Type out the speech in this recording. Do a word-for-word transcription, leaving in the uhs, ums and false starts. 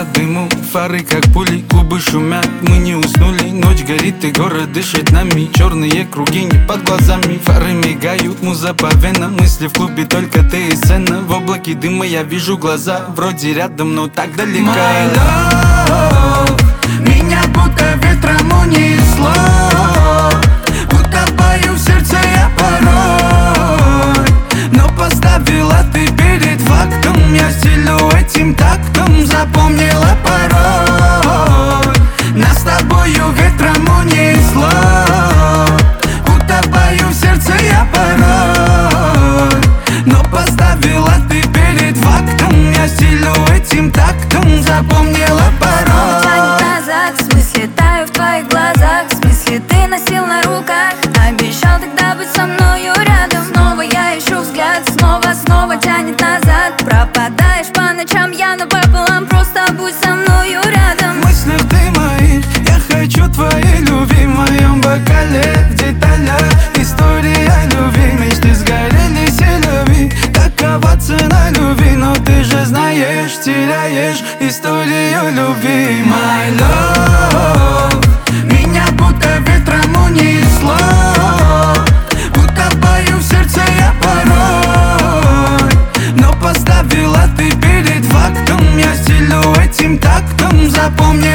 Гора дыму, фары как пули, губы шумят, мы не уснули. Ночь горит и город дышит нами, черные круги не под глазами. Фары мигают, муза по венам, мысли в клубе только ты и сцена. В облаке дыма я вижу глаза, вроде рядом, но так далеко. My love, меня будто ветром унесло, утопаю в сердце я порой, но поставила ты перед фактом. Я стелю этим тактом, запомнила порой. Нас с тобою ветром унесло, утопаю в сердце я порой, но поставила ты перед фактом. Я стелю этим тактом, запомнила порой. Тянет назад, в смысле таю в твоих глазах, в смысле ты носил на руках, обещал тогда быть со мною рядом. Снова я ищу взгляд, снова, снова тянет назад. Пропадаешь по ночам, я напополам, просто будь со мною рядом. В мыслях ты моих, я хочу твоей любви. В моем бокале в деталях история любви. Мечты сгорели, селяви, какова цена любви? Но ты же знаешь, теряешь историю любви. My love, меня будто ветром унесло, утопаю в сердце я порой, но поставила ты перед фактом. Я стелю этим тактом, запомни